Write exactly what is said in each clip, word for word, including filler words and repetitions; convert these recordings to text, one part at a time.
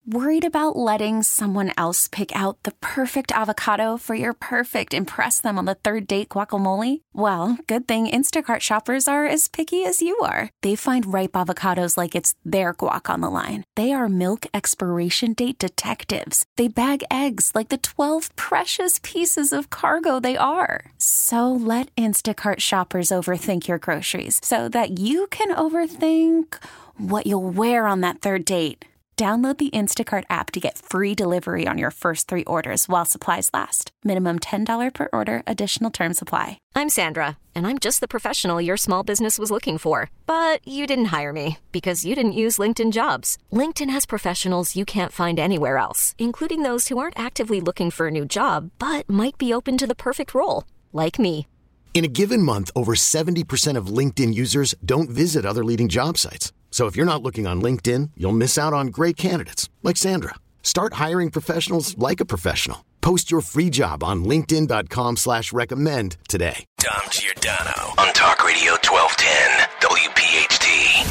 Worried about letting someone else pick out the perfect avocado for your perfect impress them on the third date guacamole? Well, good thing Instacart shoppers are as picky as you are. They find ripe avocados like it's their guac on the line. They are milk expiration date detectives. They bag eggs like the twelve precious pieces of cargo they are. So let Instacart shoppers overthink your groceries so that you can overthink what you'll wear on that third date. Download the Instacart app to get free delivery on your first three orders while supplies last. Minimum ten dollars per order. Additional terms apply. I'm Sandra, and I'm just the professional your small business was looking for. But you didn't hire me because you didn't use LinkedIn Jobs. LinkedIn has professionals you can't find anywhere else, including those who aren't actively looking for a new job, but might be open to the perfect role, like me. In a given month, over seventy percent of LinkedIn users don't visit other leading job sites. So if you're not looking on LinkedIn, you'll miss out on great candidates like Sandra. Start hiring professionals like a professional. Post your free job on linkedin dot com slash recommend today. Dom Giordano on Talk Radio twelve ten W P H T.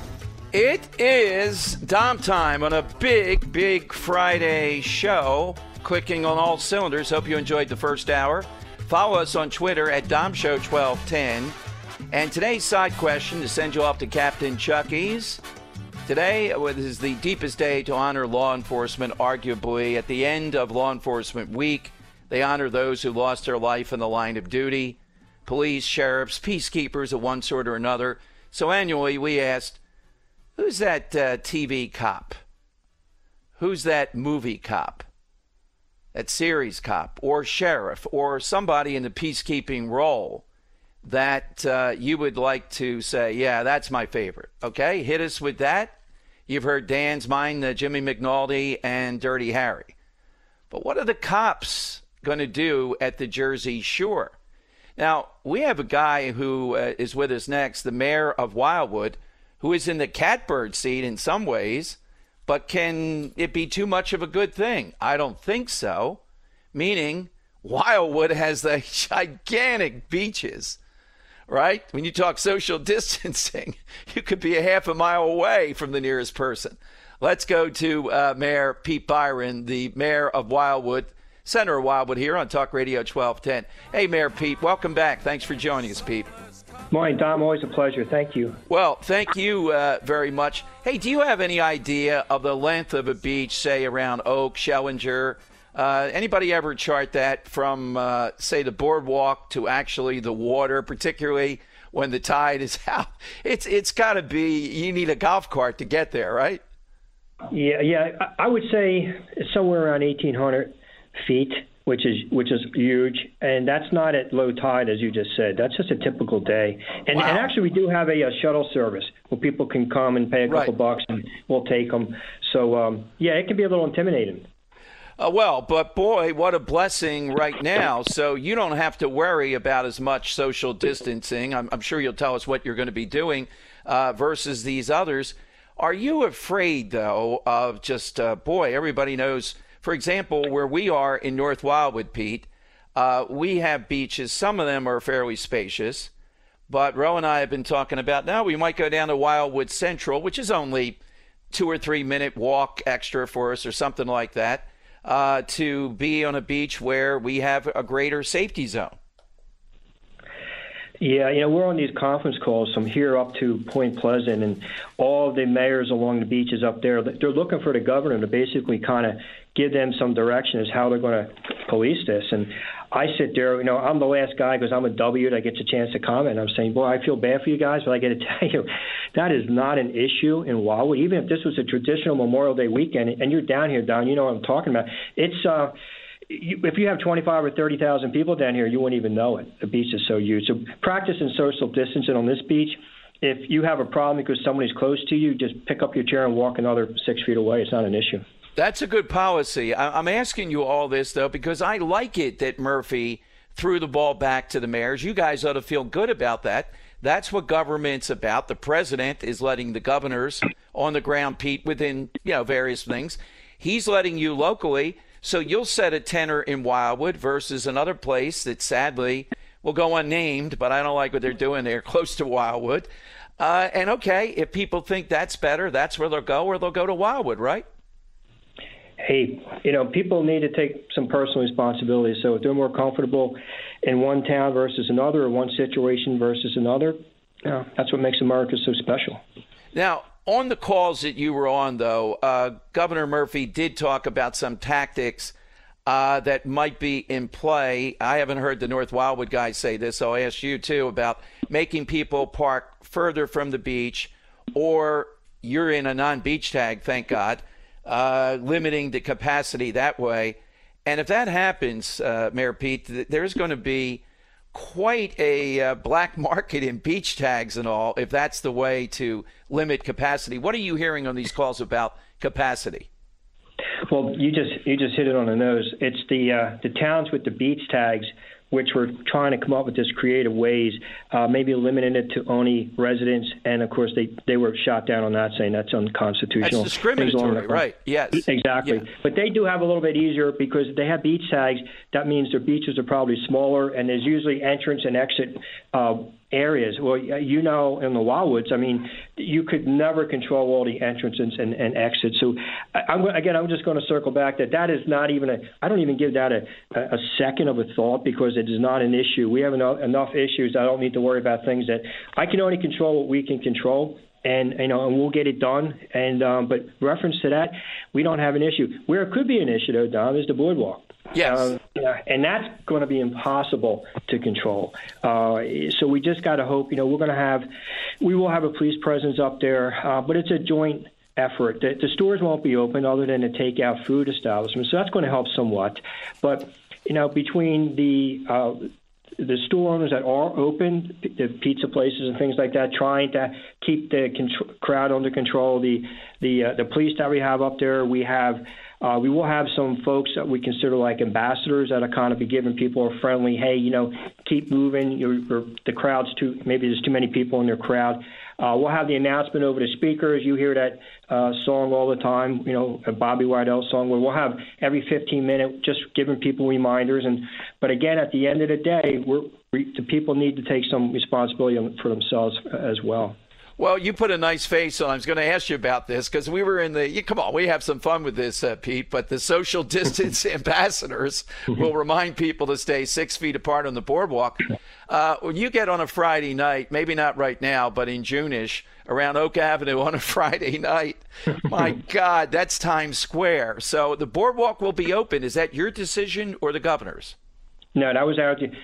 It is Dom time on a big, big Friday show. Clicking on all cylinders. Hope you enjoyed the first hour. Follow us on Twitter at Dom Show twelve ten. And today's side question to send you off to Captain Chucky's. Today is the deepest day to honor law enforcement, arguably. At the end of Law Enforcement Week, they honor those who lost their life in the line of duty. Police, sheriffs, peacekeepers of one sort or another. So annually we asked, who's that uh, T V cop? Who's that movie cop? That series cop or sheriff or somebody in the peacekeeping role that uh, you would like to say, yeah, that's my favorite. Okay, hit us with that. You've heard Dan's mine, uh, Jimmy McNulty, and Dirty Harry. But what are the cops going to do at the Jersey Shore? Now, we have a guy who uh, is with us next, the mayor of Wildwood, who is in the catbird seat in some ways, but can it be too much of a good thing? I don't think so. Meaning, Wildwood has the gigantic beaches. Right? When you talk social distancing, you could be a half a mile away from the nearest person. Let's go to uh, Mayor Pete Byron, the mayor of Wildwood, center of Wildwood here on Talk Radio twelve ten. Hey, Mayor Pete, welcome back. Thanks for joining us, Pete. Morning, Dom. Always a pleasure. Thank you. Well, thank you uh, very much. Hey, do you have any idea of the length of a beach, say, around Oak, Schellinger? Uh, anybody ever chart that from, uh, say, the boardwalk to actually the water, particularly when the tide is out? It's it's got to be, you need a golf cart to get there, right? Yeah, yeah. I would say somewhere around eighteen hundred feet, which is which is huge, and that's not at low tide, as you just said. That's just a typical day. And, wow. and actually, we do have a, a shuttle service where people can come and pay a couple right. bucks, and we'll take them. So, um, yeah, it can be a little intimidating. Uh, well, but boy, what a blessing right now. So you don't have to worry about as much social distancing. I'm, I'm sure you'll tell us what you're going to be doing uh, versus these others. Are you afraid, though, of just, uh, boy, everybody knows, for example, where we are in North Wildwood, Pete, uh, we have beaches. Some of them are fairly spacious. But Ro and I have been talking about now we might go down to Wildwood Central, which is only two or three minute walk extra for us or something like that. Uh, to be on a beach where we have a greater safety zone. Yeah, you know, we're on these conference calls from here up to Point Pleasant, and all of the mayors along the beaches up there, they're looking for the governor to basically kind of give them some direction as how they're going to police this. And I sit there, you know, I'm the last guy because I'm a W that gets a chance to comment. I'm saying, boy, I feel bad for you guys, but I got to tell you, that is not an issue in Wildwood. Even if this was a traditional Memorial Day weekend, and you're down here, Don, you know what I'm talking about. It's uh, you, if you have twenty-five or thirty thousand people down here, you wouldn't even know it. The beach is so huge. So practicing social distancing on this beach. If you have a problem because somebody's close to you, just pick up your chair and walk another six feet away. It's not an issue. That's a good policy. I'm asking you all this, though, because I like it that Murphy threw the ball back to the mayors. You guys ought to feel good about that. That's what government's about. The president is letting the governors on the ground, Pete, within, you know, various things. He's letting you locally. So you'll set a tenor in Wildwood versus another place that sadly will go unnamed, but I don't like what they're doing there close to Wildwood. Uh, and, okay, if people think that's better, that's where they'll go, or they'll go to Wildwood, right? hey, you know, people need to take some personal responsibility. So if they're more comfortable in one town versus another, or one situation versus another, you know, that's what makes America so special. Now, on the calls that you were on, though, uh, Governor Murphy did talk about some tactics uh, that might be in play. I haven't heard the North Wildwood guys say this, so I'll ask you, too, about making people park further from the beach, or you're in a non-beach tag, thank God, uh, limiting the capacity that way. And if that happens, uh, Mayor Pete, th- there's going to be quite a uh, black market in beach tags and all, if that's the way to limit capacity. What are you hearing on these calls about capacity? Well, you just you just hit it on the nose. It's the uh, the towns with the beach tags, which were trying to come up with this creative ways, uh, maybe limiting it to only residents. And, of course, they, they were shot down on that, saying that's unconstitutional. That's discriminatory, right? Yes. Exactly. Yeah. But they do have a little bit easier because they have beach tags. That means their beaches are probably smaller, and there's usually entrance and exit uh, areas. Well, you know, in the Wildwoods, I mean, you could never control all the entrances and, and exits. So, I'm, again, I'm just going to circle back that that is not even a – I don't even give that a, a second of a thought, because it is not an issue. We have enough, enough issues. I don't need to worry about things that – I can only control what we can control. And, you know, and we'll get it done. And um, but reference to that, we don't have an issue. Where it could be an issue, though, Dom, is the boardwalk. Yes. Um, yeah, and that's going to be impossible to control. Uh, so we just got to hope, you know, we're going to have, we will have a police presence up there, uh, but it's a joint effort. The, the stores won't be open other than the takeout food establishments. So that's going to help somewhat. But, you know, between the uh, the store owners that are open, the pizza places and things like that, trying to keep the contr- crowd under control, the the uh, the police that we have up there, we have uh, we will have some folks that we consider like ambassadors that are kind of be giving people a friendly, hey, you know, keep moving. You're, you're, the crowd's too, maybe there's too many people in their crowd. Uh, we'll have the announcement over the speakers. You hear that uh, song all the time, you know, a Bobby Wydell song, where we'll have every fifteen minutes just giving people reminders. And but again, at the end of the day, we're, we, the people need to take some responsibility for themselves as well. Well, you put a nice face on. I was going to ask you about this because we were in the – come on, we have some fun with this, uh, Pete, but the social distance ambassadors will remind people to stay six feet apart on the boardwalk. Uh, when you get on a Friday night, maybe not right now, but in June-ish, around Oak Avenue on a Friday night, my God, that's Times Square. So the boardwalk will be open. Is that your decision or the governor's? No, that was our –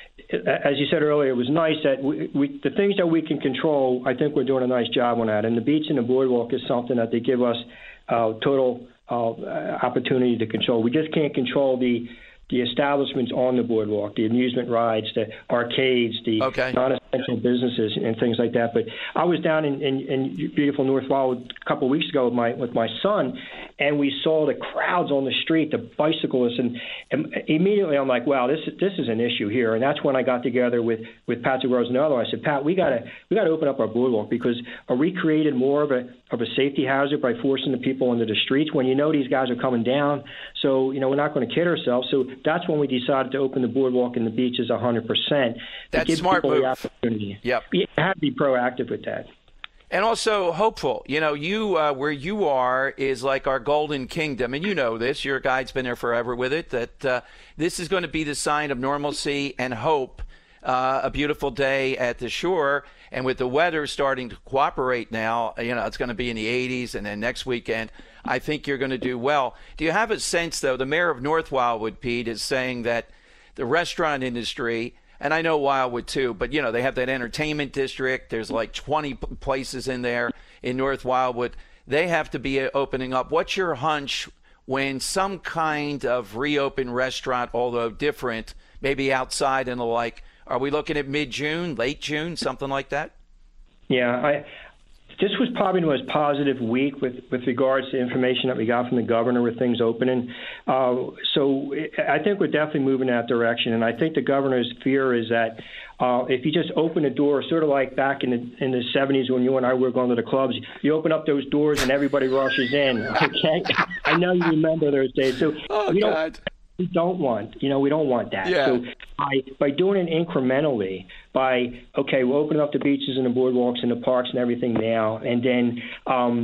as you said earlier, it was nice that we, we, the things that we can control, I think we're doing a nice job on that. And the beach and the boardwalk is something that they give us uh, total uh, opportunity to control. We just can't control the the establishments on the boardwalk, the amusement rides, the arcades, the okay. non-essential businesses and things like that. But I was down in, in, in beautiful North Wildwood a couple of weeks ago with my with my son, and we saw the crowds on the street, the bicyclists, and, and immediately I'm like, wow, this is this is an issue here. And that's when I got together with, with Patrick Rosenello. I said, Pat, we gotta we gotta open up our boardwalk, because are we created more of a of a safety hazard by forcing the people into the streets when you know these guys are coming down? So, you know, we're not going to kid ourselves. So that's when we decided to open the boardwalk and the beaches one hundred percent. That's give smart people move. The opportunity. Yep. You have to be proactive with that. And also hopeful. You know, you uh, where you are is like our golden kingdom. And you know this. Your guide's been there forever with it, that uh, this is going to be the sign of normalcy and hope. Uh, a beautiful day at the shore. And with the weather starting to cooperate now, you know, it's going to be in the eighties. And then next weekend, I think you're going to do well. Do you have a sense, though, the mayor of North Wildwood, Pete, is saying that the restaurant industry, and I know Wildwood too, but, you know, they have that entertainment district. There's like twenty places in there in North Wildwood. They have to be opening up. What's your hunch when some kind of reopened restaurant, although different, maybe outside and the like, are we looking at mid-June, late June, something like that? Yeah, I, this was probably the most positive week with, with regards to information that we got from the governor with things opening. Uh, so I think we're definitely moving in that direction. And I think the governor's fear is that uh, if you just open the door, sort of like back in the in the seventies when you and I were going to the clubs, you open up those doors and everybody rushes in. Okay, I know you remember those days. So oh, we God. don't. We don't want, you know, we don't want that. Yeah. So by by doing it incrementally, by, okay, we'll open up the beaches and the boardwalks and the parks and everything now, and then um,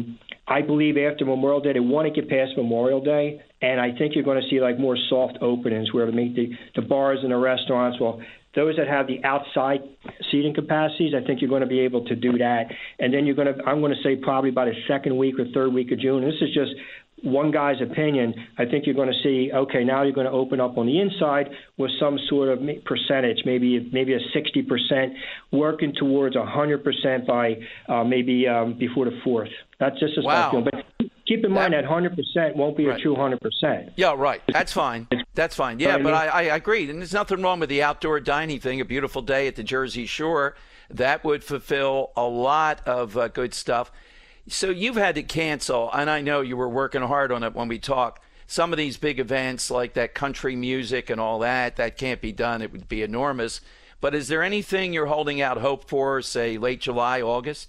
I believe after Memorial Day, they want to get past Memorial Day, and I think you're going to see like more soft openings where the the bars and the restaurants will. Those that have the outside seating capacities, I think you're going to be able to do that. And then you're going to, I'm going to say probably by the second week or third week of June. This is just one guy's opinion. I think you're going to see, okay, now you're going to open up on the inside with some sort of percentage, maybe maybe a sixty percent, working towards one hundred percent by uh, maybe um, before the fourth. That's just a wow. feeling. But keep in mind that, that one hundred percent won't be right. a true one hundred percent. Yeah, right. That's fine. That's fine. Yeah, but I, I agree. And there's nothing wrong with the outdoor dining thing. A beautiful day at the Jersey Shore. That would fulfill a lot of uh, good stuff. So you've had to cancel, and I know you were working hard on it when we talked. Some of these big events like that country music and all that, that can't be done. It would be enormous. But is there anything you're holding out hope for, say, late July, August?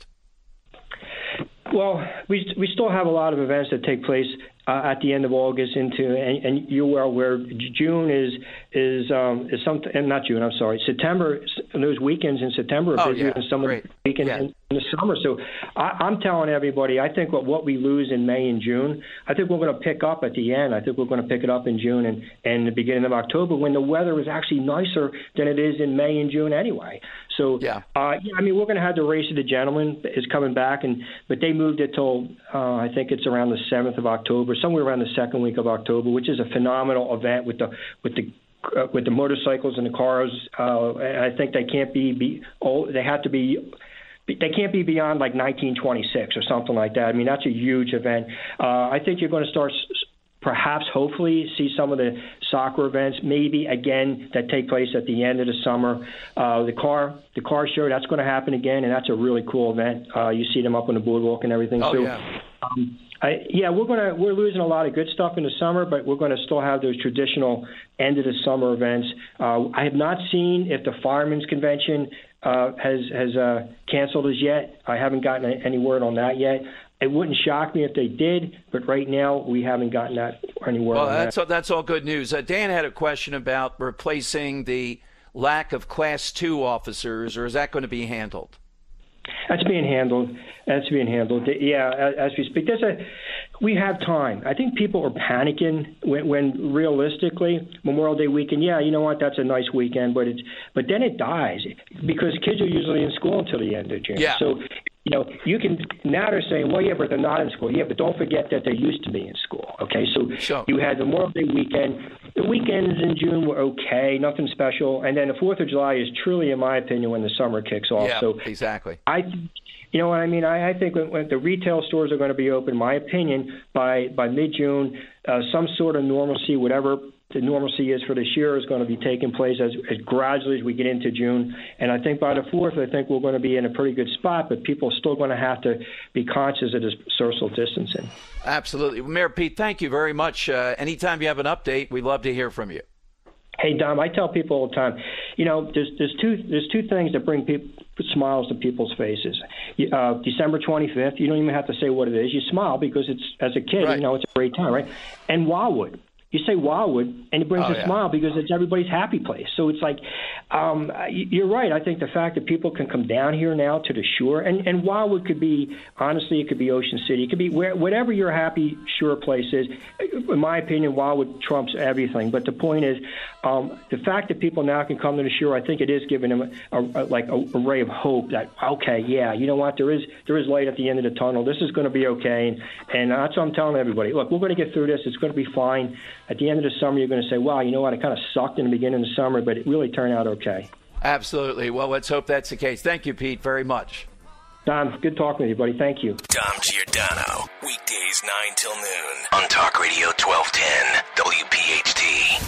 Well, we we still have a lot of events that take place uh, at the end of August into, and, and you're well aware, June is is um, is something, and not June, I'm sorry, September. Those weekends in September are oh, busier yeah. than some Great. of the weekends yeah. in, in the summer. So I, I'm telling everybody, I think what, what we lose in May and June, I think we're going to pick up at the end. I think we're going to pick it up in June and, and the beginning of October when the weather is actually nicer than it is in May and June anyway. So, yeah, uh, yeah I mean, we're going to have the Race of the Gentleman is coming back, and but they moved it till uh, I think it's around the seventh of October, somewhere around the second week of October, which is a phenomenal event with the with the uh, with the motorcycles and the cars. Uh, I think they can't be, be oh, they have to be. They can't be beyond like nineteen twenty-six or something like that. I mean, that's a huge event. Uh, I think you're going to start. Perhaps, hopefully, see some of the soccer events, maybe again that take place at the end of the summer. Uh, the car, the car show, that's going to happen again, and that's a really cool event. Uh, you see them up on the boardwalk and everything. Oh so, yeah. Um, I, yeah, we're gonna we're losing a lot of good stuff in the summer, but we're going to still have those traditional end of the summer events. Uh, I have not seen if the Firemen's Convention uh, has has uh, canceled as yet. I haven't gotten any word on that yet. It wouldn't shock me if they did, but right now we haven't gotten that anywhere. Well, that's all, that's all good news. Uh, Dan had a question about replacing the lack of Class Two officers, or is that going to be handled? That's being handled. That's being handled. Yeah, as we speak, there's a we have time. I think people are panicking when, when realistically Memorial Day weekend. Yeah, you know what? That's a nice weekend, but it's but then it dies because kids are usually in school until the end of June. Yeah. So. You know, you can now they're saying, well, yeah, but they're not in school. Yeah, but don't forget that they used to be in school. Okay, so sure. You had the Memorial Day weekend. The weekends in June were okay, nothing special, and then the Fourth of July is truly, in my opinion, when the summer kicks off. Yeah, so exactly. I, you know what I mean? I, I think when, when the retail stores are going to be open, in my opinion, by by mid-June, uh, some sort of normalcy, whatever the normalcy is for this year, is going to be taking place as, as gradually as we get into June. And I think by the fourth, I think we're going to be in a pretty good spot, but people are still going to have to be conscious of this social distancing. Absolutely. Well, Mayor Pete, thank you very much. Uh, anytime you have an update, we'd love to hear from you. Hey, Dom, I tell people all the time, you know, there's there's two there's two things that bring people, smiles to people's faces. Uh, December twenty-fifth, you don't even have to say what it is. You smile because it's, as a kid, right. You know, it's a great time, right? And Wildwood. You say Wildwood, and it brings oh, a yeah. smile because it's everybody's happy place. So it's like, um, you're right. I think the fact that people can come down here now to the shore, and, and Wildwood could be, honestly, it could be Ocean City. It could be where, whatever your happy shore place is. In my opinion, Wildwood trumps everything. But the point is, um, the fact that people now can come to the shore, I think it is giving them a, a, like a, a ray of hope that, okay, yeah, you know what, there is there is light at the end of the tunnel. This is going to be okay. And, and that's what I'm telling everybody. Look, we're going to get through this. It's going to be fine. At the end of the summer, you're going to say, wow, you know what, it kind of sucked in the beginning of the summer, but it really turned out okay. Absolutely. Well, let's hope that's the case. Thank you, Pete, very much. Dom, good talking with you, buddy. Thank you. Dom Giordano, weekdays nine till noon on Talk Radio twelve ten W P H T.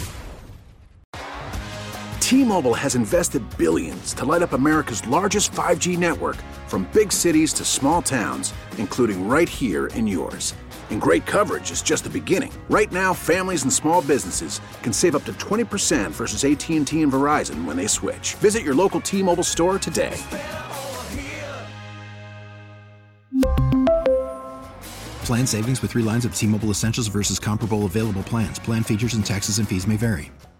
T-Mobile has invested billions to light up America's largest five G network, from big cities to small towns, including right here in yours. And great coverage is just the beginning. Right now, families and small businesses can save up to twenty percent versus A T and T and Verizon when they switch. Visit your local T-Mobile store today. Plan savings with three lines of T-Mobile Essentials versus comparable available plans. Plan features and taxes and fees may vary.